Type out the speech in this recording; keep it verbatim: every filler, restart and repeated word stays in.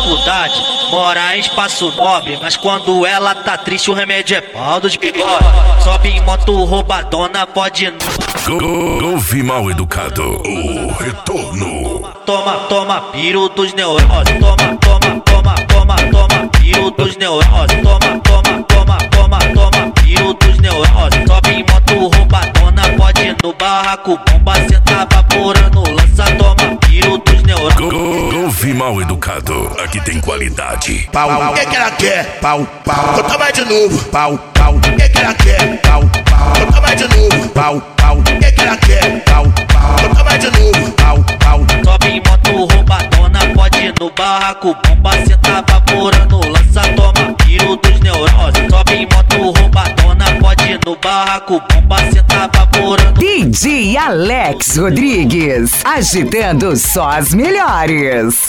faculdade, mora em espaço nobre, mas quando ela tá triste o remédio é pau dos bigode. Sobe em moto roubadona, pode não. Ouve Mal Educado, o retorno. Toma, toma, piro dos neuroses. Toma, toma, toma, toma, toma, piro dos neuroses. Toma, toma, toma, toma, toma, piro dos neuroses. Sobe em moto roubadona, pode ir no barraco, bomba, cê tá vaporando, lança, toma, piro dos neuroses. Ouve Mal Educado, aqui tem qualidade. Pau, o que que ela quer? Pau, pau, eu toma de novo. Pau, pau, o que que ela quer? Pau, pau, eu toma de novo. Pau, pau, o que que ela quer? Pau, pau, eu toma de novo. Pau, pau. Sobe em moto roubadona, pode ir no barraco, bomba, cê tá vaporando, lança, toma, piro dos neuroses. Sobe em moto roubadona, pode ir no barraco, bomba, cê tá vaporando. D J Alex Rodrigues, agitando só as melhores.